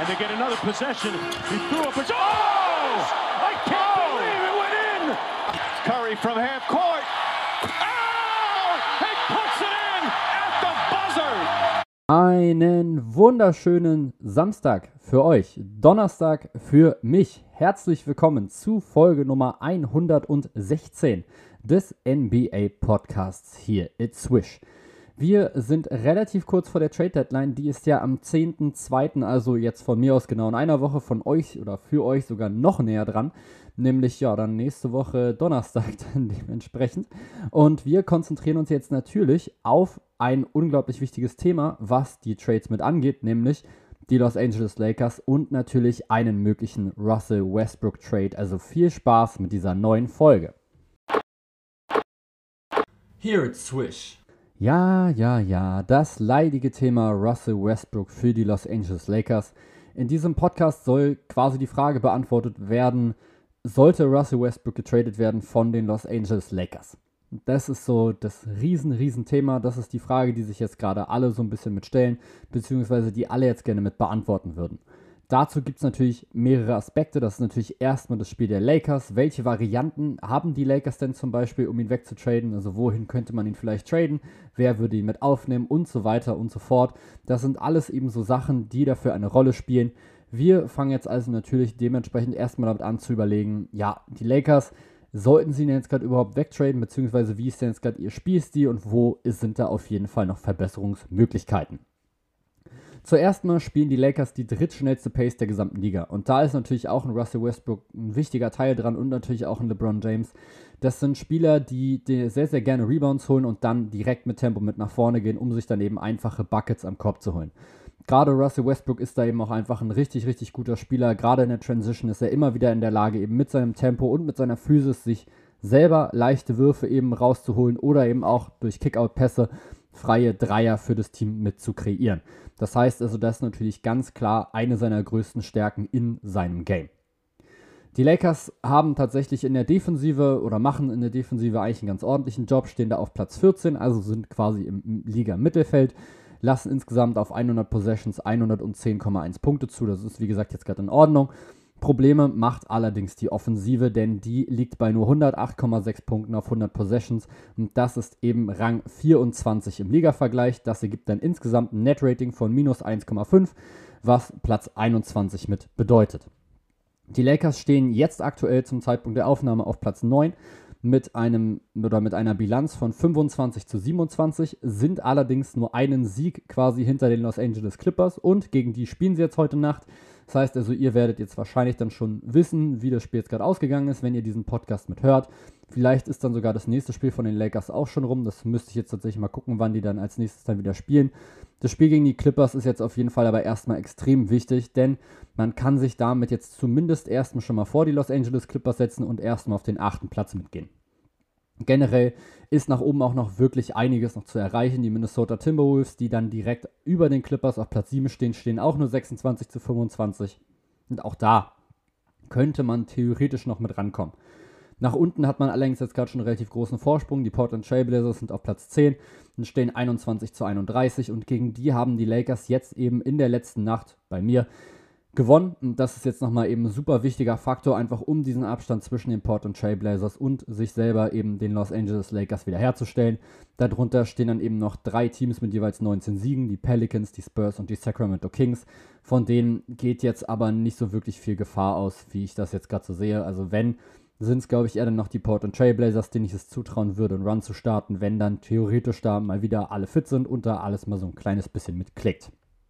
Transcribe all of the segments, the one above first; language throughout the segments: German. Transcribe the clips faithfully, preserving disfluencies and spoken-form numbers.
And they get another possession. He threw up a... Oh! I can't oh! believe it went in! Curry from half court. Oh! He puts it in at the buzzer! Einen wunderschönen Samstag für euch, Donnerstag für mich. Herzlich willkommen zu Folge Nummer hundertsechzehn des N B A Podcasts hier, It's Swish. Wir sind relativ kurz vor der Trade Deadline, die ist ja am zehnten zweiten, also jetzt von mir aus genau in einer Woche, von euch oder für euch sogar noch näher dran, nämlich ja dann nächste Woche Donnerstag dann dementsprechend. Und wir konzentrieren uns jetzt natürlich auf ein unglaublich wichtiges Thema, was die Trades mit angeht, nämlich die Los Angeles Lakers und natürlich einen möglichen Russell Westbrook Trade. Also viel Spaß mit dieser neuen Folge. Here it's Swish. Ja, ja, ja, das leidige Thema Russell Westbrook für die Los Angeles Lakers. In diesem Podcast soll quasi die Frage beantwortet werden, sollte Russell Westbrook getradet werden von den Los Angeles Lakers? Das ist so das riesen, riesen Thema. Das ist die Frage, die sich jetzt gerade alle so ein bisschen mit stellen, beziehungsweise die alle jetzt gerne mit beantworten würden. Dazu gibt es natürlich mehrere Aspekte. Das ist natürlich erstmal das Spiel der Lakers. Welche Varianten haben die Lakers denn zum Beispiel, um ihn wegzutraden? Also wohin könnte man ihn vielleicht traden? Wer würde ihn mit aufnehmen? Und so weiter und so fort. Das sind alles eben so Sachen, die dafür eine Rolle spielen. Wir fangen jetzt also natürlich dementsprechend erstmal damit an zu überlegen, ja, die Lakers, sollten sie ihn jetzt gerade überhaupt wegtraden? Beziehungsweise wie ist denn jetzt gerade ihr Spielstil und wo sind da auf jeden Fall noch Verbesserungsmöglichkeiten? Zuerst mal spielen die Lakers die drittschnellste Pace der gesamten Liga. Und da ist natürlich auch ein Russell Westbrook ein wichtiger Teil dran und natürlich auch ein LeBron James. Das sind Spieler, die, die sehr, sehr gerne Rebounds holen und dann direkt mit Tempo mit nach vorne gehen, um sich dann eben einfache Buckets am Korb zu holen. Gerade Russell Westbrook ist da eben auch einfach ein richtig, richtig guter Spieler. Gerade in der Transition ist er immer wieder in der Lage, eben mit seinem Tempo und mit seiner Physis sich selber leichte Würfe eben rauszuholen oder eben auch durch Kickout-Pässe freie Dreier für das Team mit zu kreieren. Das heißt also, das ist natürlich ganz klar eine seiner größten Stärken in seinem Game. Die Lakers haben tatsächlich in der Defensive oder machen in der Defensive eigentlich einen ganz ordentlichen Job, stehen da auf Platz vierzehn, also sind quasi im Liga-Mittelfeld, lassen insgesamt auf hundert Possessions hundertzehn Komma eins Punkte zu. Das ist wie gesagt jetzt gerade in Ordnung. Probleme macht allerdings die Offensive, denn die liegt bei nur hundertacht Komma sechs Punkten auf hundert Possessions und das ist eben Rang vierundzwanzig im Liga-Vergleich. Das ergibt dann insgesamt ein Net-Rating von minus eins Komma fünf, was Platz einundzwanzig mit bedeutet. Die Lakers stehen jetzt aktuell zum Zeitpunkt der Aufnahme auf Platz neun mit einem oder mit einer Bilanz von fünfundzwanzig zu siebenundzwanzig, sind allerdings nur einen Sieg quasi hinter den Los Angeles Clippers und gegen die spielen sie jetzt heute Nacht. Das heißt also, ihr werdet jetzt wahrscheinlich dann schon wissen, wie das Spiel jetzt gerade ausgegangen ist, wenn ihr diesen Podcast mit hört. Vielleicht ist dann sogar das nächste Spiel von den Lakers auch schon rum. Das müsste ich jetzt tatsächlich mal gucken, wann die dann als nächstes dann wieder spielen. Das Spiel gegen die Clippers ist jetzt auf jeden Fall aber erstmal extrem wichtig, denn man kann sich damit jetzt zumindest erstmal schon mal vor die Los Angeles Clippers setzen und erstmal auf den achten Platz mitgehen. Generell ist nach oben auch noch wirklich einiges noch zu erreichen. Die Minnesota Timberwolves, die dann direkt über den Clippers auf Platz sieben stehen, stehen auch nur sechsundzwanzig zu fünfundzwanzig. Und auch da könnte man theoretisch noch mit rankommen. Nach unten hat man allerdings jetzt gerade schon einen relativ großen Vorsprung. Die Portland Trail Blazers sind auf Platz zehn und stehen einundzwanzig zu einunddreißig. Und gegen die haben die Lakers jetzt eben in der letzten Nacht bei mir gewonnen. Und das ist jetzt nochmal eben ein super wichtiger Faktor, einfach um diesen Abstand zwischen den Portland Trail Blazers und sich selber eben den Los Angeles Lakers wiederherzustellen. Darunter stehen dann eben noch drei Teams mit jeweils neunzehn Siegen, die Pelicans, die Spurs und die Sacramento Kings. Von denen geht jetzt aber nicht so wirklich viel Gefahr aus, wie ich das jetzt gerade so sehe. Also wenn, sind es glaube ich eher dann noch die Portland Trail Blazers, denen ich es zutrauen würde, einen Run zu starten, wenn dann theoretisch da mal wieder alle fit sind und da alles mal so ein kleines bisschen mitklickt.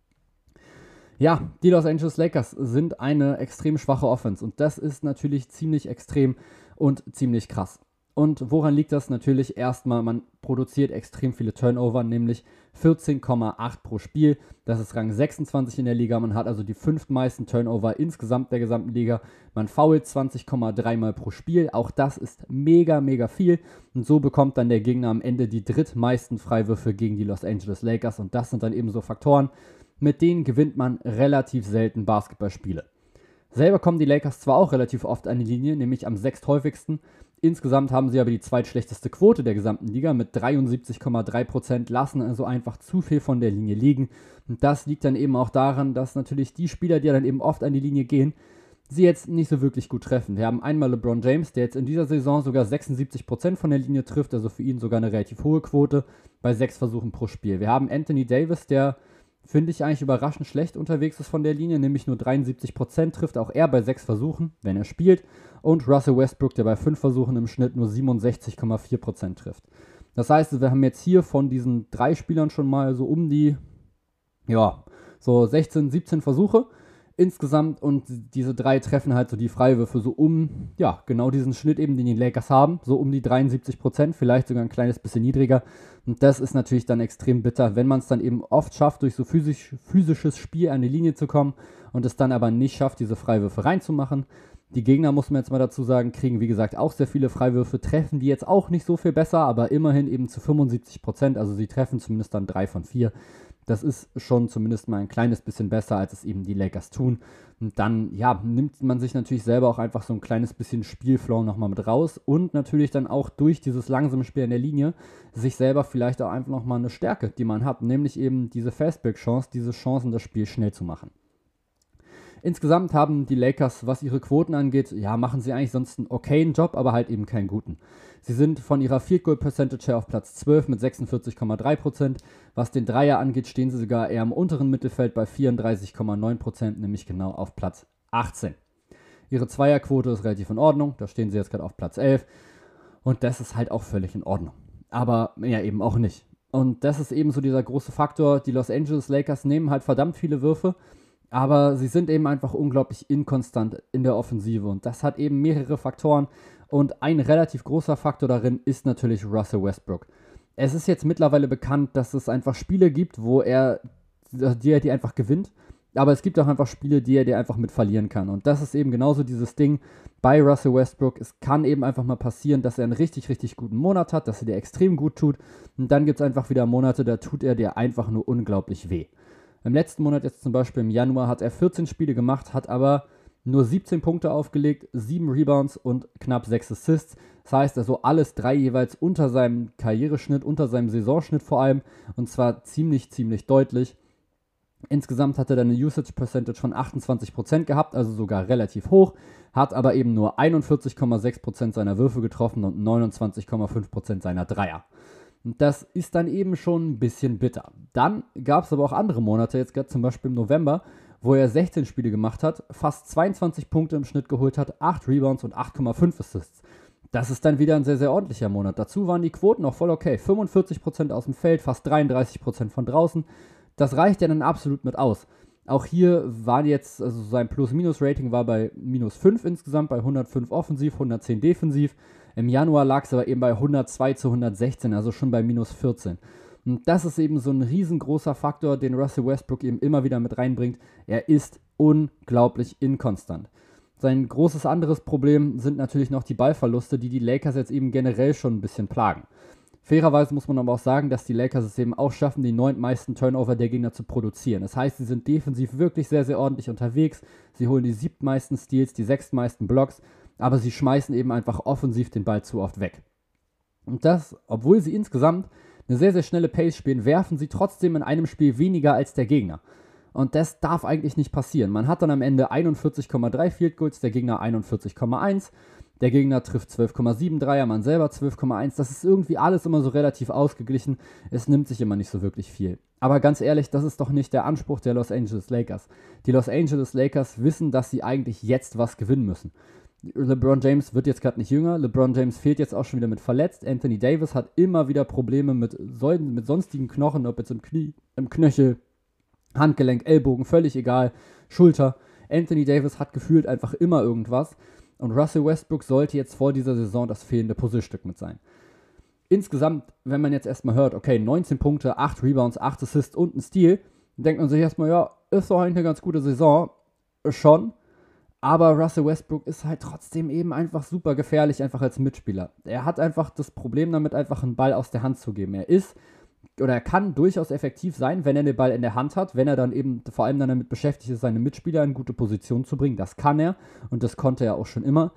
Ja, die Los Angeles Lakers sind eine extrem schwache Offense und das ist natürlich ziemlich extrem und ziemlich krass. Und woran liegt das? Natürlich erstmal, man produziert extrem viele Turnover, nämlich vierzehn Komma acht pro Spiel. Das ist Rang sechsundzwanzig in der Liga. Man hat also die fünftmeisten Turnover insgesamt der gesamten Liga. Man foult zwanzig Komma drei Mal pro Spiel. Auch das ist mega, mega viel. Und so bekommt dann der Gegner am Ende die drittmeisten Freiwürfe gegen die Los Angeles Lakers. Und das sind dann eben so Faktoren, mit denen gewinnt man relativ selten Basketballspiele. Selber kommen die Lakers zwar auch relativ oft an die Linie, nämlich am sechsthäufigsten, Insgesamt haben sie aber die zweitschlechteste Quote der gesamten Liga mit dreiundsiebzig Komma drei Prozent, lassen also einfach zu viel von der Linie liegen. Und das liegt dann eben auch daran, dass natürlich die Spieler, die dann eben oft an die Linie gehen, sie jetzt nicht so wirklich gut treffen. Wir haben einmal LeBron James, der jetzt in dieser Saison sogar sechsundsiebzig Prozent von der Linie trifft, also für ihn sogar eine relativ hohe Quote bei sechs Versuchen pro Spiel. Wir haben Anthony Davis, der, finde ich, eigentlich überraschend schlecht unterwegs ist von der Linie, nämlich nur dreiundsiebzig Prozent trifft, auch er bei sechs Versuchen, wenn er spielt. Und Russell Westbrook, der bei fünf Versuchen im Schnitt nur siebenundsechzig Komma vier Prozent trifft. Das heißt, wir haben jetzt hier von diesen drei Spielern schon mal so um die, ja, so sechzehn, siebzehn Versuche insgesamt, und diese drei treffen halt so die Freiwürfe so um, ja, genau diesen Schnitt eben, den die Lakers haben, so um die dreiundsiebzig Prozent, vielleicht sogar ein kleines bisschen niedriger. Und das ist natürlich dann extrem bitter, wenn man es dann eben oft schafft, durch so physisch, physisches Spiel an die Linie zu kommen und es dann aber nicht schafft, diese Freiwürfe reinzumachen. Die Gegner, muss man jetzt mal dazu sagen, kriegen wie gesagt auch sehr viele Freiwürfe, treffen die jetzt auch nicht so viel besser, aber immerhin eben zu fünfundsiebzig Prozent, also sie treffen zumindest dann drei von vier. Das ist schon zumindest mal ein kleines bisschen besser, als es eben die Lakers tun. Und dann, ja, nimmt man sich natürlich selber auch einfach so ein kleines bisschen Spielflow nochmal mit raus und natürlich dann auch durch dieses langsame Spiel an der Linie sich selber vielleicht auch einfach nochmal eine Stärke, die man hat, nämlich eben diese Fastbreak-Chance, diese Chancen, das Spiel schnell zu machen. Insgesamt haben die Lakers, was ihre Quoten angeht, ja, machen sie eigentlich sonst einen okayen Job, aber halt eben keinen guten. Sie sind von ihrer Field Goal Percentage her auf Platz zwölf mit sechsundvierzig Komma drei Prozent. Was den Dreier angeht, stehen sie sogar eher im unteren Mittelfeld bei vierunddreißig Komma neun Prozent, nämlich genau auf Platz achtzehn. Ihre Zweierquote ist relativ in Ordnung, da stehen sie jetzt gerade auf Platz elf. Und das ist halt auch völlig in Ordnung. Aber ja, eben auch nicht. Und das ist eben so dieser große Faktor, die Los Angeles Lakers nehmen halt verdammt viele Würfe, aber sie sind eben einfach unglaublich inkonstant in der Offensive und das hat eben mehrere Faktoren und ein relativ großer Faktor darin ist natürlich Russell Westbrook. Es ist jetzt mittlerweile bekannt, dass es einfach Spiele gibt, wo er die er die einfach gewinnt, aber es gibt auch einfach Spiele, die er dir einfach mit verlieren kann und das ist eben genauso dieses Ding bei Russell Westbrook. Es kann eben einfach mal passieren, dass er einen richtig, richtig guten Monat hat, dass er dir extrem gut tut und dann gibt es einfach wieder Monate, da tut er dir einfach nur unglaublich weh. Im letzten Monat, jetzt zum Beispiel im Januar, hat er vierzehn Spiele gemacht, hat aber nur siebzehn Punkte aufgelegt, sieben Rebounds und knapp sechs Assists. Das heißt also alles drei jeweils unter seinem Karriereschnitt, unter seinem Saisonschnitt vor allem. Und zwar ziemlich, ziemlich deutlich. Insgesamt hat er dann eine Usage Percentage von achtundzwanzig Prozent gehabt, also sogar relativ hoch. Hat aber eben nur einundvierzig Komma sechs Prozent seiner Würfe getroffen und neunundzwanzig Komma fünf Prozent seiner Dreier. Und das ist dann eben schon ein bisschen bitter. Dann gab es aber auch andere Monate, jetzt gerade zum Beispiel im November, wo er sechzehn Spiele gemacht hat, fast zweiundzwanzig Punkte im Schnitt geholt hat, acht Rebounds und acht Komma fünf Assists. Das ist dann wieder ein sehr, sehr ordentlicher Monat. Dazu waren die Quoten auch voll okay. fünfundvierzig Prozent aus dem Feld, fast dreiunddreißig Prozent von draußen. Das reicht ja dann absolut mit aus. Auch hier war jetzt, also sein Plus-Minus-Rating war bei minus fünf insgesamt, bei hundertfünf offensiv, hundertzehn defensiv. Im Januar lag es aber eben bei hundertzwei zu hundertsechzehn, also schon bei minus vierzehn. Und das ist eben so ein riesengroßer Faktor, den Russell Westbrook eben immer wieder mit reinbringt. Er ist unglaublich inkonstant. Sein großes anderes Problem sind natürlich noch die Ballverluste, die die Lakers jetzt eben generell schon ein bisschen plagen. Fairerweise muss man aber auch sagen, dass die Lakers es eben auch schaffen, die neuntmeisten Turnover der Gegner zu produzieren. Das heißt, sie sind defensiv wirklich sehr, sehr ordentlich unterwegs. Sie holen die siebtmeisten Steals, die sechstmeisten Blocks, aber sie schmeißen eben einfach offensiv den Ball zu oft weg. Und das, obwohl sie insgesamt eine sehr, sehr schnelle Pace spielen, werfen sie trotzdem in einem Spiel weniger als der Gegner. Und das darf eigentlich nicht passieren. Man hat dann am Ende einundvierzig Komma drei Field Goals, der Gegner einundvierzig Komma eins. Der Gegner trifft zwölf Komma sieben Dreier, man selber zwölf Komma eins. Das ist irgendwie alles immer so relativ ausgeglichen. Es nimmt sich immer nicht so wirklich viel. Aber ganz ehrlich, das ist doch nicht der Anspruch der Los Angeles Lakers. Die Los Angeles Lakers wissen, dass sie eigentlich jetzt was gewinnen müssen. LeBron James wird jetzt gerade nicht jünger. LeBron James fehlt jetzt auch schon wieder mit verletzt. Anthony Davis hat immer wieder Probleme mit, mit sonstigen Knochen, ob jetzt im Knie, im Knöchel, Handgelenk, Ellbogen, völlig egal, Schulter. Anthony Davis hat gefühlt einfach immer irgendwas. Und Russell Westbrook sollte jetzt vor dieser Saison das fehlende Puzzlestück mit sein. Insgesamt, wenn man jetzt erstmal hört, okay, neunzehn Punkte, acht Rebounds, acht Assists und ein Steal, dann denkt man sich erstmal, ja, ist doch eigentlich eine ganz gute Saison. Schon. Aber Russell Westbrook ist halt trotzdem eben einfach super gefährlich, einfach als Mitspieler. Er hat einfach das Problem damit, einfach einen Ball aus der Hand zu geben. Er ist, oder er kann durchaus effektiv sein, wenn er den Ball in der Hand hat, wenn er dann eben vor allem dann damit beschäftigt ist, seine Mitspieler in gute Position zu bringen. Das kann er und das konnte er auch schon immer.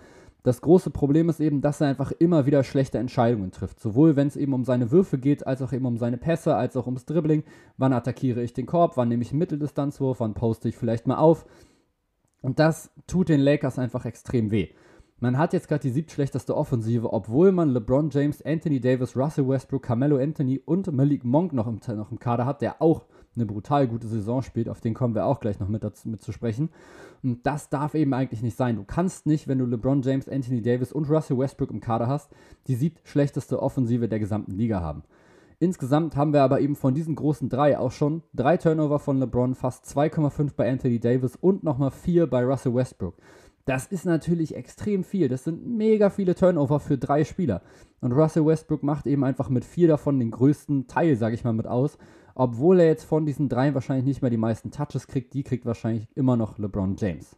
Das große Problem ist eben, dass er einfach immer wieder schlechte Entscheidungen trifft. Sowohl wenn es eben um seine Würfe geht, als auch eben um seine Pässe, als auch ums Dribbling. Wann attackiere ich den Korb, wann nehme ich einen Mitteldistanzwurf, wann poste ich vielleicht mal auf. Und das tut den Lakers einfach extrem weh. Man hat jetzt gerade die siebtschlechteste Offensive, obwohl man LeBron James, Anthony Davis, Russell Westbrook, Carmelo Anthony und Malik Monk noch im, noch im Kader hat, der auch eine brutal gute Saison spielt. Auf den kommen wir auch gleich noch mit, dazu, mit zu sprechen. Und das darf eben eigentlich nicht sein. Du kannst nicht, wenn du LeBron James, Anthony Davis und Russell Westbrook im Kader hast, die siebtschlechteste Offensive der gesamten Liga haben. Insgesamt haben wir aber eben von diesen großen drei auch schon drei Turnover von LeBron, fast zwei Komma fünf bei Anthony Davis und nochmal vier bei Russell Westbrook. Das ist natürlich extrem viel. Das sind mega viele Turnover für drei Spieler. Und Russell Westbrook macht eben einfach mit vier davon den größten Teil, sage ich mal, mit aus. Obwohl er jetzt von diesen dreien wahrscheinlich nicht mehr die meisten Touches kriegt, die kriegt wahrscheinlich immer noch LeBron James.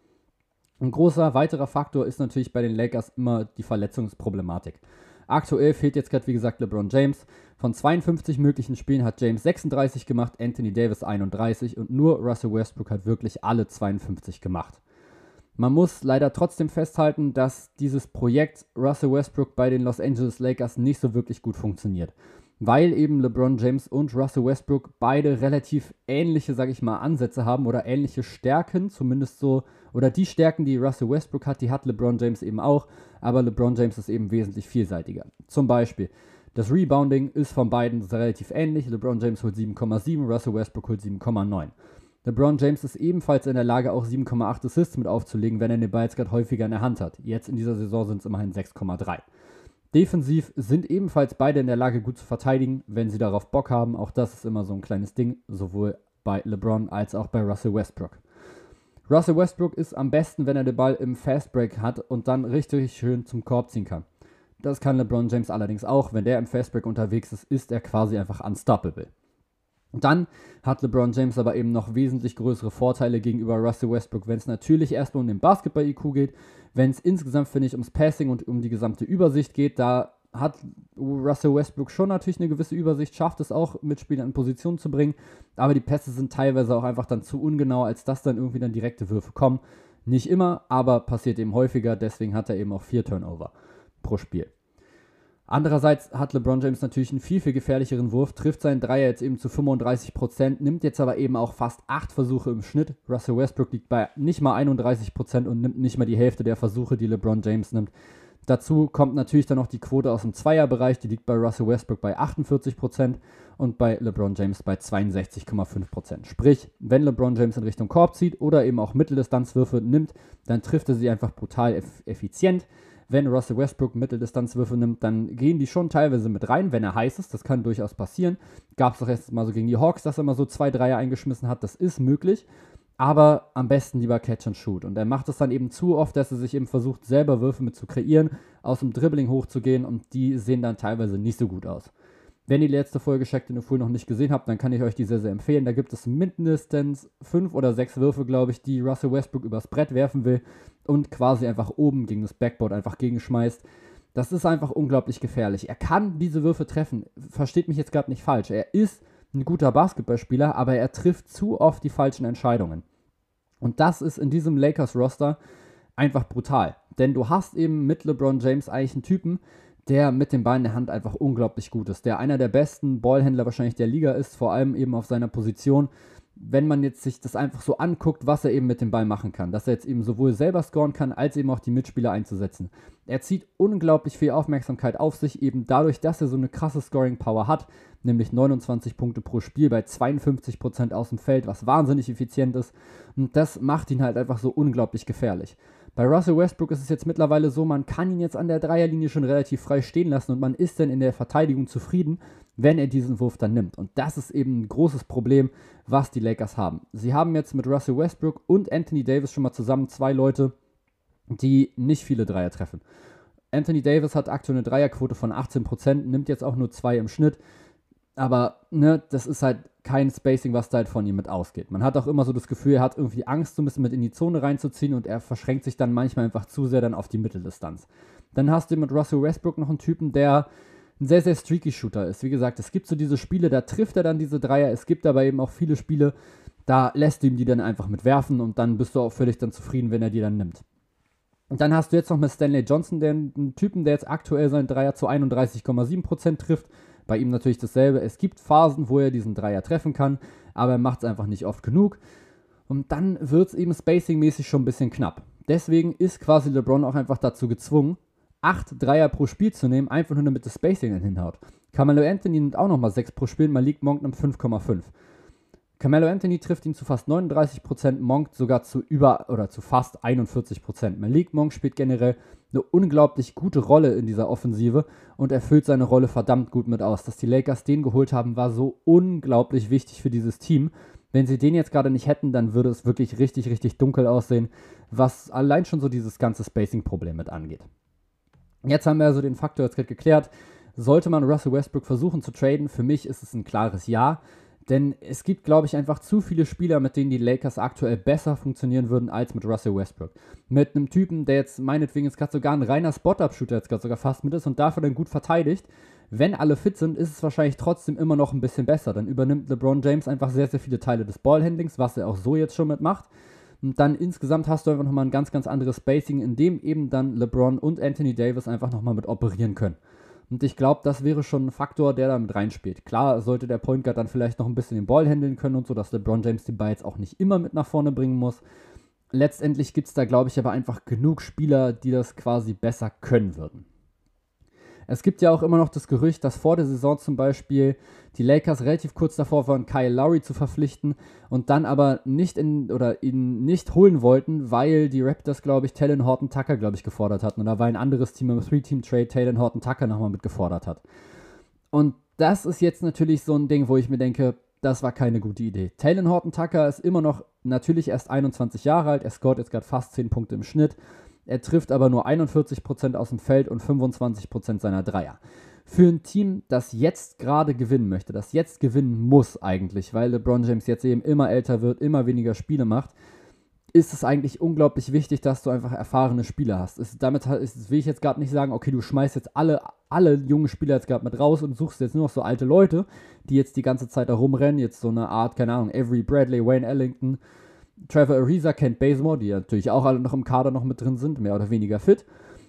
Ein großer weiterer Faktor ist natürlich bei den Lakers immer die Verletzungsproblematik. Aktuell fehlt jetzt gerade, wie gesagt, LeBron James. Von zweiundfünfzig möglichen Spielen hat James sechsunddreißig gemacht, Anthony Davis einunddreißig und nur Russell Westbrook hat wirklich alle zweiundfünfzig gemacht. Man muss leider trotzdem festhalten, dass dieses Projekt Russell Westbrook bei den Los Angeles Lakers nicht so wirklich gut funktioniert. Weil eben LeBron James und Russell Westbrook beide relativ ähnliche, sage ich mal, Ansätze haben oder ähnliche Stärken, zumindest so, oder die Stärken, die Russell Westbrook hat, die hat LeBron James eben auch, aber LeBron James ist eben wesentlich vielseitiger. Zum Beispiel, das Rebounding ist von beiden relativ ähnlich, LeBron James holt sieben Komma sieben, Russell Westbrook holt sieben Komma neun. LeBron James ist ebenfalls in der Lage, auch sieben Komma acht Assists mit aufzulegen, wenn er den Ball jetzt gerade häufiger in der Hand hat. Jetzt in dieser Saison sind es immerhin sechs Komma drei. Defensiv sind ebenfalls beide in der Lage, gut zu verteidigen, wenn sie darauf Bock haben. Auch das ist immer so ein kleines Ding, sowohl bei LeBron als auch bei Russell Westbrook. Russell Westbrook ist am besten, wenn er den Ball im Fastbreak hat und dann richtig schön zum Korb ziehen kann. Das kann LeBron James allerdings auch. Wenn der im Fastbreak unterwegs ist, ist er quasi einfach unstoppable. Und dann hat LeBron James aber eben noch wesentlich größere Vorteile gegenüber Russell Westbrook, wenn es natürlich erstmal um den Basketball-I Q geht, wenn es insgesamt, finde ich, ums Passing und um die gesamte Übersicht geht, da hat Russell Westbrook schon natürlich eine gewisse Übersicht, schafft es auch, Mitspieler in Position zu bringen, aber die Pässe sind teilweise auch einfach dann zu ungenau, als dass dann irgendwie dann direkte Würfe kommen. Nicht immer, aber passiert eben häufiger, deswegen hat er eben auch vier Turnover pro Spiel. Andererseits hat LeBron James natürlich einen viel, viel gefährlicheren Wurf, trifft seinen Dreier jetzt eben zu fünfunddreißig Prozent, nimmt jetzt aber eben auch fast acht Versuche im Schnitt. Russell Westbrook liegt bei nicht mal einunddreißig Prozent und nimmt nicht mal die Hälfte der Versuche, die LeBron James nimmt. Dazu kommt natürlich dann noch die Quote aus dem Zweierbereich, die liegt bei Russell Westbrook bei achtundvierzig Prozent und bei LeBron James bei zweiundsechzig Komma fünf Prozent. Sprich, wenn LeBron James in Richtung Korb zieht oder eben auch Mitteldistanzwürfe nimmt, dann trifft er sie einfach brutal eff- effizient. Wenn Russell Westbrook Mitteldistanzwürfe nimmt, dann gehen die schon teilweise mit rein, wenn er heiß ist. Das kann durchaus passieren. Gab es doch erst mal so gegen die Hawks, dass er mal so zwei Dreier eingeschmissen hat. Das ist möglich. Aber am besten lieber Catch and Shoot. Und er macht es dann eben zu oft, dass er sich eben versucht, selber Würfe mit zu kreieren, aus dem Dribbling hochzugehen. Und die sehen dann teilweise nicht so gut aus. Wenn ihr die letzte Folge Shaq the Fool noch nicht gesehen habt, dann kann ich euch die sehr, sehr empfehlen. Da gibt es mindestens fünf oder sechs Würfe, glaube ich, die Russell Westbrook übers Brett werfen will und quasi einfach oben gegen das Backboard einfach gegenschmeißt. Das ist einfach unglaublich gefährlich. Er kann diese Würfe treffen. Versteht mich jetzt gerade nicht falsch. Er ist ein guter Basketballspieler, aber er trifft zu oft die falschen Entscheidungen. Und das ist in diesem Lakers-Roster einfach brutal. Denn du hast eben mit LeBron James eigentlich einen Typen, der mit dem Ball in der Hand einfach unglaublich gut ist, der einer der besten Ballhändler wahrscheinlich der Liga ist, vor allem eben auf seiner Position, wenn man jetzt sich das einfach so anguckt, was er eben mit dem Ball machen kann, dass er jetzt eben sowohl selber scoren kann, als eben auch die Mitspieler einzusetzen. Er zieht unglaublich viel Aufmerksamkeit auf sich, eben dadurch, dass er so eine krasse Scoring-Power hat, nämlich neunundzwanzig Punkte pro Spiel bei zweiundfünfzig Prozent aus dem Feld, was wahnsinnig effizient ist, und das macht ihn halt einfach so unglaublich gefährlich. Bei Russell Westbrook ist es jetzt mittlerweile so, man kann ihn jetzt an der Dreierlinie schon relativ frei stehen lassen und man ist dann in der Verteidigung zufrieden, wenn er diesen Wurf dann nimmt. Und das ist eben ein großes Problem, was die Lakers haben. Sie haben jetzt mit Russell Westbrook und Anthony Davis schon mal zusammen zwei Leute, die nicht viele Dreier treffen. Anthony Davis hat aktuell eine Dreierquote von achtzehn Prozent, nimmt jetzt auch nur zwei im Schnitt. Aber ne, das ist halt kein Spacing, was da halt von ihm mit ausgeht. Man hat auch immer so das Gefühl, er hat irgendwie Angst, so ein bisschen mit in die Zone reinzuziehen und er verschränkt sich dann manchmal einfach zu sehr dann auf die Mitteldistanz. Dann hast du mit Russell Westbrook noch einen Typen, der ein sehr, sehr streaky Shooter ist. Wie gesagt, es gibt so diese Spiele, da trifft er dann diese Dreier. Es gibt aber eben auch viele Spiele, da lässt du ihm die dann einfach mit werfen und dann bist du auch völlig dann zufrieden, wenn er die dann nimmt. Und dann hast du jetzt noch mit Stanley Johnson, der einen Typen, der jetzt aktuell seinen Dreier zu einunddreißig Komma sieben Prozent trifft. Bei ihm natürlich dasselbe. Es gibt Phasen, wo er diesen Dreier treffen kann, aber er macht es einfach nicht oft genug. Und dann wird es eben spacingmäßig schon ein bisschen knapp. Deswegen ist quasi LeBron auch einfach dazu gezwungen, acht Dreier pro Spiel zu nehmen, einfach nur damit das Spacing dann hinhaut. Carmelo Anthony nimmt auch nochmal sechs pro Spiel, Malik Monk nimmt fünf Komma fünf. Carmelo Anthony trifft ihn zu fast neununddreißig Prozent, Monk sogar zu über oder zu fast einundvierzig Prozent. Malik Monk spielt generell eine unglaublich gute Rolle in dieser Offensive und erfüllt seine Rolle verdammt gut mit aus. Dass die Lakers den geholt haben, war so unglaublich wichtig für dieses Team. Wenn sie den jetzt gerade nicht hätten, dann würde es wirklich richtig, richtig dunkel aussehen, was allein schon so dieses ganze Spacing-Problem mit angeht. Jetzt haben wir also den Faktor jetzt gerade geklärt. Sollte man Russell Westbrook versuchen zu traden? Für mich ist es ein klares Ja. Denn es gibt, glaube ich, einfach zu viele Spieler, mit denen die Lakers aktuell besser funktionieren würden als mit Russell Westbrook. Mit einem Typen, der jetzt meinetwegen jetzt gerade sogar ein reiner Spot-Up-Shooter jetzt gerade sogar fast mit ist und dafür dann gut verteidigt. Wenn alle fit sind, ist es wahrscheinlich trotzdem immer noch ein bisschen besser. Dann übernimmt LeBron James einfach sehr, sehr viele Teile des Ballhandlings, was er auch so jetzt schon mitmacht. Und dann insgesamt hast du einfach nochmal ein ganz, ganz anderes Spacing, in dem eben dann LeBron und Anthony Davis einfach nochmal mit operieren können. Und ich glaube, das wäre schon ein Faktor, der da mit reinspielt. Klar sollte der Point Guard dann vielleicht noch ein bisschen den Ball handeln können und so, dass LeBron James den Ball jetzt auch nicht immer mit nach vorne bringen muss. Letztendlich gibt es da, glaube ich, aber einfach genug Spieler, die das quasi besser können würden. Es gibt ja auch immer noch das Gerücht, dass vor der Saison zum Beispiel die Lakers relativ kurz davor waren, Kyle Lowry zu verpflichten und dann aber nicht in oder ihn nicht holen wollten, weil die Raptors, glaube ich, Talen Horton-Tucker, glaube ich, gefordert hatten. Oder weil ein anderes Team im Three-Team-Trade Talen Horton-Tucker nochmal mit gefordert hat. Und das ist jetzt natürlich so ein Ding, wo ich mir denke, das war keine gute Idee. Talen Horton-Tucker ist immer noch natürlich erst einundzwanzig Jahre alt, er scoret jetzt gerade fast zehn Punkte im Schnitt. Er trifft aber nur einundvierzig Prozent aus dem Feld und fünfundzwanzig Prozent seiner Dreier. Für ein Team, das jetzt gerade gewinnen möchte, das jetzt gewinnen muss eigentlich, weil LeBron James jetzt eben immer älter wird, immer weniger Spiele macht, ist es eigentlich unglaublich wichtig, dass du einfach erfahrene Spieler hast. Ist, damit ist, will ich jetzt gerade nicht sagen, okay, du schmeißt jetzt alle, alle jungen Spieler jetzt gerade mit raus und suchst jetzt nur noch so alte Leute, die jetzt die ganze Zeit da rumrennen, jetzt so eine Art, keine Ahnung, Avery Bradley, Wayne Ellington, Trevor Ariza, Kent Bazemore, die ja natürlich auch alle noch im Kader noch mit drin sind, mehr oder weniger fit.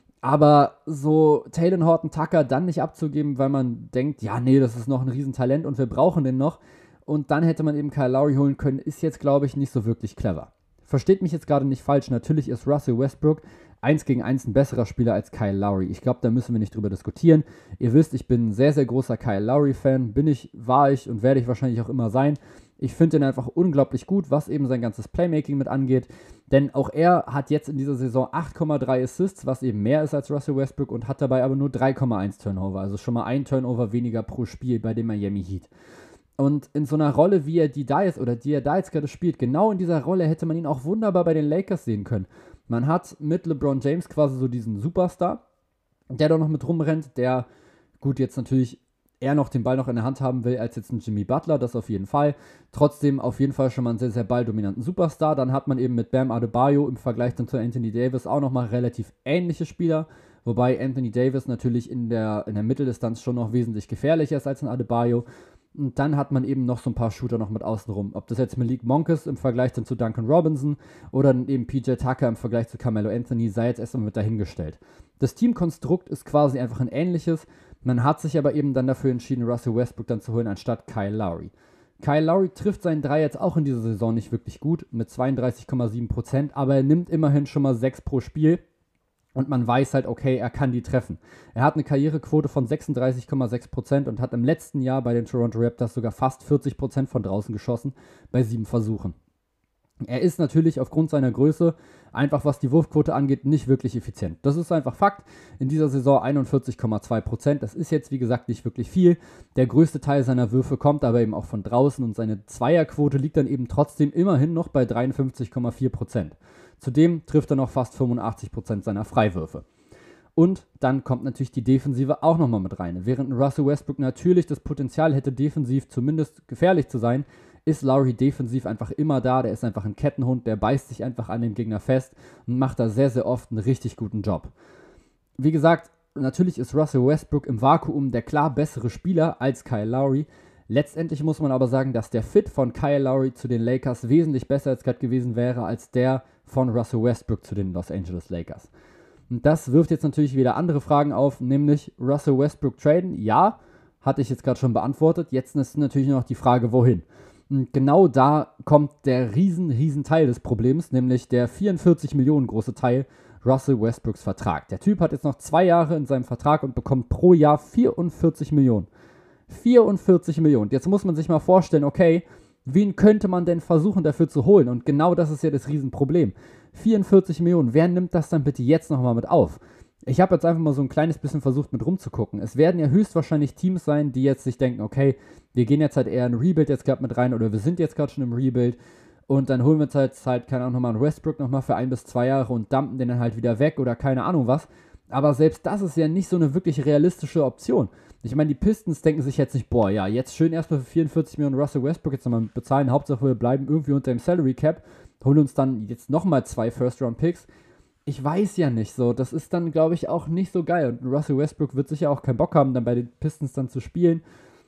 Aber so Talen Horton-Tucker dann nicht abzugeben, weil man denkt, ja, nee, das ist noch ein Riesentalent und wir brauchen den noch. Und dann hätte man eben Kyle Lowry holen können, ist jetzt, glaube ich, nicht so wirklich clever. Versteht mich jetzt gerade nicht falsch, natürlich ist Russell Westbrook eins gegen eins ein besserer Spieler als Kyle Lowry. Ich glaube, da müssen wir nicht drüber diskutieren. Ihr wisst, ich bin ein sehr, sehr großer Kyle Lowry-Fan. Bin ich, war ich und werde ich wahrscheinlich auch immer sein. Ich finde ihn einfach unglaublich gut, was eben sein ganzes Playmaking mit angeht. Denn auch er hat jetzt in dieser Saison acht Komma drei Assists, was eben mehr ist als Russell Westbrook und hat dabei aber nur drei Komma eins Turnover. Also schon mal ein Turnover weniger pro Spiel bei dem Miami Heat. Und in so einer Rolle, wie er die da jetzt, oder die er da jetzt gerade spielt, genau in dieser Rolle hätte man ihn auch wunderbar bei den Lakers sehen können. Man hat mit LeBron James quasi so diesen Superstar, der da noch mit rumrennt, der, gut, jetzt natürlich eher noch den Ball noch in der Hand haben will, als jetzt ein Jimmy Butler, das auf jeden Fall. Trotzdem auf jeden Fall schon mal einen sehr, sehr balldominanten Superstar. Dann hat man eben mit Bam Adebayo im Vergleich dann zu Anthony Davis auch nochmal relativ ähnliche Spieler, wobei Anthony Davis natürlich in der, in der Mitteldistanz schon noch wesentlich gefährlicher ist als ein Adebayo. Und dann hat man eben noch so ein paar Shooter noch mit außenrum. Ob das jetzt Malik Monk ist im Vergleich dann zu Duncan Robinson oder dann eben P J Tucker im Vergleich zu Carmelo Anthony, sei jetzt erstmal mit dahingestellt. Das Teamkonstrukt ist quasi einfach ein ähnliches. Man hat sich aber eben dann dafür entschieden, Russell Westbrook dann zu holen, anstatt Kyle Lowry. Kyle Lowry trifft seinen Dreier jetzt auch in dieser Saison nicht wirklich gut, mit zweiunddreißig Komma sieben Prozent, aber er nimmt immerhin schon mal sechs pro Spiel. Und man weiß halt, okay, er kann die treffen. Er hat eine Karrierequote von sechsunddreißig Komma sechs Prozent und hat im letzten Jahr bei den Toronto Raptors sogar fast vierzig Prozent von draußen geschossen, bei sieben Versuchen. Er ist natürlich aufgrund seiner Größe, einfach was die Wurfquote angeht, nicht wirklich effizient. Das ist einfach Fakt. In dieser Saison einundvierzig Komma zwei Prozent. Das ist jetzt, wie gesagt, nicht wirklich viel. Der größte Teil seiner Würfe kommt aber eben auch von draußen und seine Zweierquote liegt dann eben trotzdem immerhin noch bei dreiundfünfzig Komma vier Prozent. Zudem trifft er noch fast fünfundachtzig Prozent seiner Freiwürfe. Und dann kommt natürlich die Defensive auch nochmal mit rein. Während Russell Westbrook natürlich das Potenzial hätte, defensiv zumindest gefährlich zu sein, ist Lowry defensiv einfach immer da. Der ist einfach ein Kettenhund, der beißt sich einfach an den Gegner fest und macht da sehr, sehr oft einen richtig guten Job. Wie gesagt, natürlich ist Russell Westbrook im Vakuum der klar bessere Spieler als Kyle Lowry. Letztendlich muss man aber sagen, dass der Fit von Kyle Lowry zu den Lakers wesentlich besser als gerade gewesen wäre als der von Russell Westbrook zu den Los Angeles Lakers. Und das wirft jetzt natürlich wieder andere Fragen auf, nämlich Russell Westbrook traden, ja, hatte ich jetzt gerade schon beantwortet. Jetzt ist natürlich noch die Frage, wohin. Und genau da kommt der riesen, riesen Teil des Problems, nämlich der vierundvierzig Millionen große Teil Russell Westbrooks Vertrag. Der Typ hat jetzt noch zwei Jahre in seinem Vertrag und bekommt pro Jahr vierundvierzig Millionen. vierundvierzig Millionen. Jetzt muss man sich mal vorstellen, okay, wen könnte man denn versuchen dafür zu holen? Und genau das ist ja das Riesenproblem. vierundvierzig Millionen, wer nimmt das dann bitte jetzt nochmal mit auf? Ich habe jetzt einfach mal so ein kleines bisschen versucht mit rumzugucken. Es werden ja höchstwahrscheinlich Teams sein, die jetzt sich denken, okay, wir gehen jetzt halt eher in Rebuild jetzt gerade mit rein oder wir sind jetzt gerade schon im Rebuild und dann holen wir uns halt, halt keine Ahnung, nochmal einen Westbrook nochmal für ein bis zwei Jahre und dumpen den dann halt wieder weg oder keine Ahnung was. Aber selbst das ist ja nicht so eine wirklich realistische Option. Ich meine, die Pistons denken sich jetzt nicht, boah, ja, jetzt schön erstmal für vierundvierzig Millionen Russell Westbrook jetzt nochmal bezahlen, Hauptsache wir bleiben irgendwie unter dem Salary Cap, holen uns dann jetzt nochmal zwei First-Round-Picks. Ich weiß ja nicht so, das ist dann, glaube ich, auch nicht so geil. Und Russell Westbrook wird sicher auch keinen Bock haben, dann bei den Pistons dann zu spielen.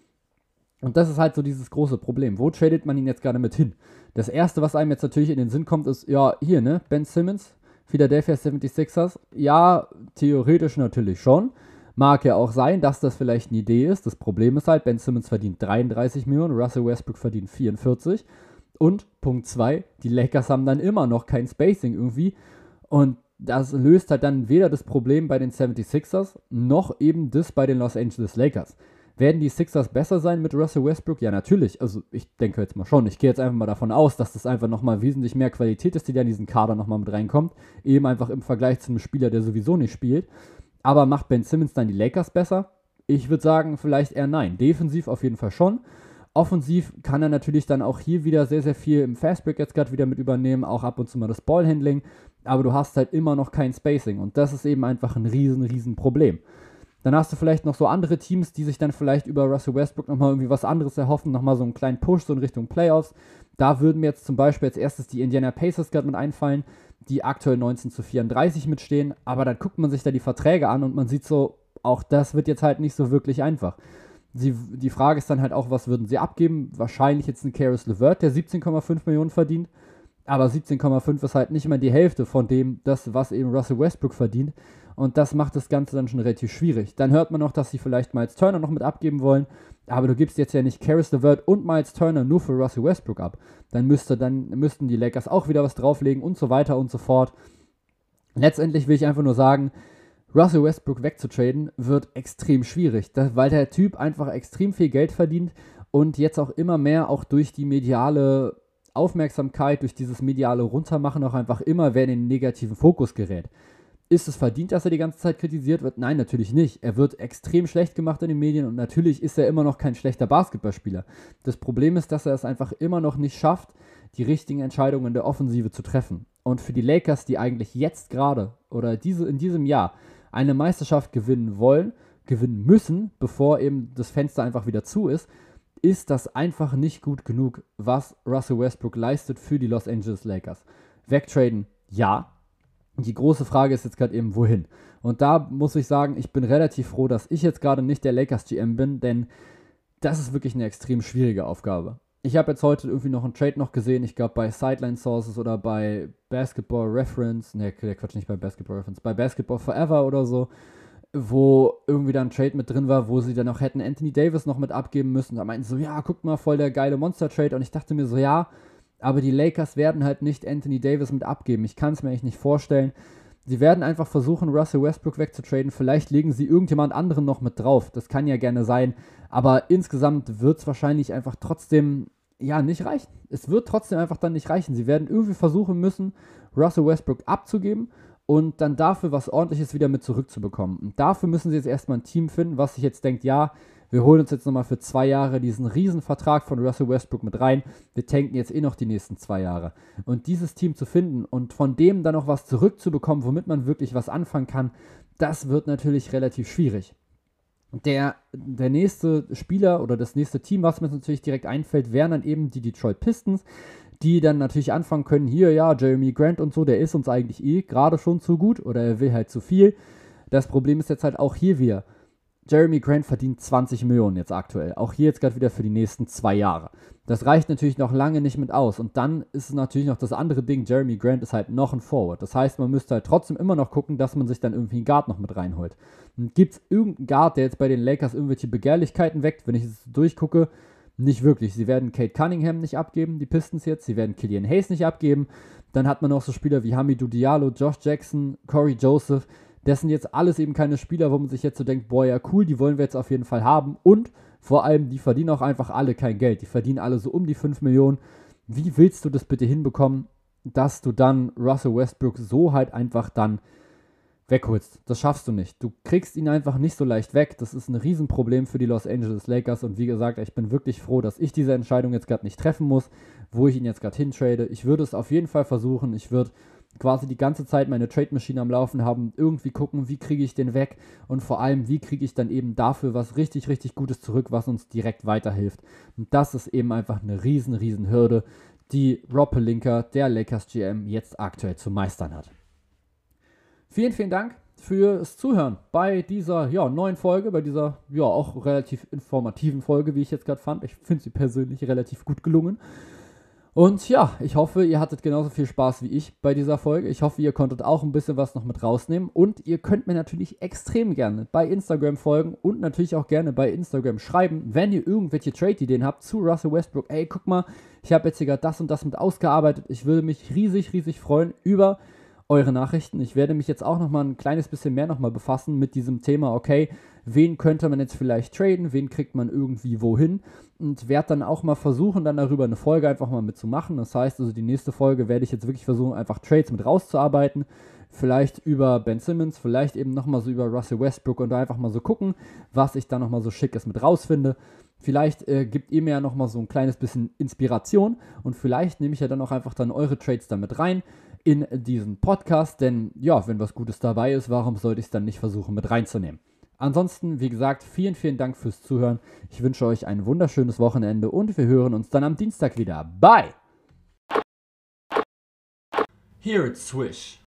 Und das ist halt so dieses große Problem. Wo tradet man ihn jetzt gerade mit hin? Das Erste, was einem jetzt natürlich in den Sinn kommt, ist, ja, hier, ne, Ben Simmons, Philadelphia seventy-sixers. Ja, theoretisch natürlich schon. Mag ja auch sein, dass das vielleicht eine Idee ist. Das Problem ist halt, Ben Simmons verdient dreiunddreißig Millionen, Russell Westbrook verdient vierundvierzig. Und Punkt zwei, die Lakers haben dann immer noch kein Spacing irgendwie. Und das löst halt dann weder das Problem bei den seventy-sixers, noch eben das bei den Los Angeles Lakers. Werden die Sixers besser sein mit Russell Westbrook? Ja, natürlich. Also ich denke jetzt mal schon. Ich gehe jetzt einfach mal davon aus, dass das einfach nochmal wesentlich mehr Qualität ist, die da in diesen Kader nochmal mit reinkommt. Eben einfach im Vergleich zu einem Spieler, der sowieso nicht spielt. Aber macht Ben Simmons dann die Lakers besser? Ich würde sagen, vielleicht eher nein. Defensiv auf jeden Fall schon. Offensiv kann er natürlich dann auch hier wieder sehr, sehr viel im Fastbreak jetzt gerade wieder mit übernehmen, auch ab und zu mal das Ballhandling, aber du hast halt immer noch kein Spacing und das ist eben einfach ein riesen, riesen Problem. Dann hast du vielleicht noch so andere Teams, die sich dann vielleicht über Russell Westbrook nochmal irgendwie was anderes erhoffen, nochmal so einen kleinen Push so in Richtung Playoffs. Da würden mir jetzt zum Beispiel als erstes die Indiana Pacers gerade mit einfallen, die aktuell neunzehn zu vierunddreißig mitstehen, aber dann guckt man sich da die Verträge an und man sieht so, auch das wird jetzt halt nicht so wirklich einfach. Sie, die Frage ist dann halt auch, was würden sie abgeben? Wahrscheinlich jetzt ein Caris LeVert, der siebzehn Komma fünf Millionen verdient. Aber siebzehn Komma fünf ist halt nicht mal die Hälfte von dem, das, was eben Russell Westbrook verdient. Und das macht das Ganze dann schon relativ schwierig. Dann hört man noch, dass sie vielleicht Miles Turner noch mit abgeben wollen. Aber du gibst jetzt ja nicht Caris LeVert und Miles Turner nur für Russell Westbrook ab. Dann, müsste, dann müssten die Lakers auch wieder was drauflegen und so weiter und so fort. Letztendlich will ich einfach nur sagen, Russell Westbrook wegzutraden wird extrem schwierig, das, weil der Typ einfach extrem viel Geld verdient und jetzt auch immer mehr auch durch die mediale Aufmerksamkeit, durch dieses mediale Runtermachen auch einfach immer mehr in den negativen Fokus gerät. Ist es verdient, dass er die ganze Zeit kritisiert wird? Nein, natürlich nicht. Er wird extrem schlecht gemacht in den Medien und natürlich ist er immer noch kein schlechter Basketballspieler. Das Problem ist, dass er es einfach immer noch nicht schafft, die richtigen Entscheidungen in der Offensive zu treffen. Und für die Lakers, die eigentlich jetzt gerade oder diese, in diesem Jahr eine Meisterschaft gewinnen wollen, gewinnen müssen, bevor eben das Fenster einfach wieder zu ist, ist das einfach nicht gut genug, was Russell Westbrook leistet für die Los Angeles Lakers. Wegtraden, ja. Die große Frage ist jetzt gerade eben, wohin? Und da muss ich sagen, ich bin relativ froh, dass ich jetzt gerade nicht der Lakers G M bin, denn das ist wirklich eine extrem schwierige Aufgabe. Ich habe jetzt heute irgendwie noch einen Trade noch gesehen, ich glaube bei Sideline Sources oder bei Basketball Reference, ne, Quatsch, nicht bei Basketball Reference, bei Basketball Forever oder so, wo irgendwie da ein Trade mit drin war, wo sie dann auch hätten Anthony Davis noch mit abgeben müssen. Da meinten sie so, ja, guck mal, voll der geile Monster-Trade. Und ich dachte mir so, ja, aber die Lakers werden halt nicht Anthony Davis mit abgeben. Ich kann es mir echt nicht vorstellen. Sie werden einfach versuchen, Russell Westbrook wegzutraden. Vielleicht legen sie irgendjemand anderen noch mit drauf. Das kann ja gerne sein. Aber insgesamt wird es wahrscheinlich einfach trotzdem, ja, nicht reichen. Es wird trotzdem einfach dann nicht reichen. Sie werden irgendwie versuchen müssen, Russell Westbrook abzugeben und dann dafür was Ordentliches wieder mit zurückzubekommen. Und dafür müssen sie jetzt erstmal ein Team finden, was sich jetzt denkt, ja, wir holen uns jetzt nochmal für zwei Jahre diesen riesen Vertrag von Russell Westbrook mit rein. Wir tanken jetzt eh noch die nächsten zwei Jahre. Und dieses Team zu finden und von dem dann noch was zurückzubekommen, womit man wirklich was anfangen kann, das wird natürlich relativ schwierig. Der, der nächste Spieler oder das nächste Team, was mir jetzt natürlich direkt einfällt, wären dann eben die Detroit Pistons, die dann natürlich anfangen können, hier, ja, Jeremy Grant und so, der ist uns eigentlich eh gerade schon zu gut oder er will halt zu viel. Das Problem ist jetzt halt auch hier wieder, Jeremy Grant verdient zwanzig Millionen jetzt aktuell. Auch hier jetzt gerade wieder für die nächsten zwei Jahre. Das reicht natürlich noch lange nicht mit aus. Und dann ist es natürlich noch das andere Ding, Jeremy Grant ist halt noch ein Forward. Das heißt, man müsste halt trotzdem immer noch gucken, dass man sich dann irgendwie einen Guard noch mit reinholt. Und gibt es irgendeinen Guard, der jetzt bei den Lakers irgendwelche Begehrlichkeiten weckt, wenn ich es durchgucke? Nicht wirklich. Sie werden Kate Cunningham nicht abgeben, die Pistons jetzt. Sie werden Killian Hayes nicht abgeben. Dann hat man noch so Spieler wie Hamidou Diallo, Josh Jackson, Corey Joseph. Das sind jetzt alles eben keine Spieler, wo man sich jetzt so denkt, boah, ja cool, die wollen wir jetzt auf jeden Fall haben. Und vor allem, die verdienen auch einfach alle kein Geld. Die verdienen alle so um die fünf Millionen. Wie willst du das bitte hinbekommen, dass du dann Russell Westbrook so halt einfach dann wegholst? Das schaffst du nicht. Du kriegst ihn einfach nicht so leicht weg. Das ist ein Riesenproblem für die Los Angeles Lakers. Und wie gesagt, ich bin wirklich froh, dass ich diese Entscheidung jetzt gerade nicht treffen muss, wo ich ihn jetzt gerade hintrade. Ich würde es auf jeden Fall versuchen. Ich würde quasi die ganze Zeit meine Trade-Maschine am Laufen haben, irgendwie gucken, wie kriege ich den weg und vor allem, wie kriege ich dann eben dafür was richtig, richtig Gutes zurück, was uns direkt weiterhilft. Und das ist eben einfach eine riesen, riesen Hürde, die Rob Pelinka, der Lakers G M, jetzt aktuell zu meistern hat. Vielen, vielen Dank fürs Zuhören bei dieser ja, neuen Folge, bei dieser ja auch relativ informativen Folge, wie ich jetzt gerade fand. Ich finde sie persönlich relativ gut gelungen. Und ja, ich hoffe, ihr hattet genauso viel Spaß wie ich bei dieser Folge. Ich hoffe, ihr konntet auch ein bisschen was noch mit rausnehmen. Und ihr könnt mir natürlich extrem gerne bei Instagram folgen und natürlich auch gerne bei Instagram schreiben, wenn ihr irgendwelche Trade-Ideen habt zu Russell Westbrook. Ey, guck mal, ich habe jetzt hier gerade das und das mit ausgearbeitet. Ich würde mich riesig, riesig freuen über eure Nachrichten. Ich werde mich jetzt auch nochmal ein kleines bisschen mehr nochmal befassen mit diesem Thema, okay, wen könnte man jetzt vielleicht traden, wen kriegt man irgendwie wohin und werde dann auch mal versuchen, dann darüber eine Folge einfach mal mitzumachen. Das heißt, also die nächste Folge werde ich jetzt wirklich versuchen, einfach Trades mit rauszuarbeiten, vielleicht über Ben Simmons, vielleicht eben nochmal so über Russell Westbrook und da einfach mal so gucken, was ich da nochmal so Schickes mit rausfinde. Vielleicht äh, gibt ihr mir ja nochmal so ein kleines bisschen Inspiration und vielleicht nehme ich ja dann auch einfach dann eure Trades damit rein in diesen Podcast, denn ja, wenn was Gutes dabei ist, warum sollte ich es dann nicht versuchen mit reinzunehmen? Ansonsten, wie gesagt, vielen, vielen Dank fürs Zuhören. Ich wünsche euch ein wunderschönes Wochenende und wir hören uns dann am Dienstag wieder. Bye! Here it's Swish.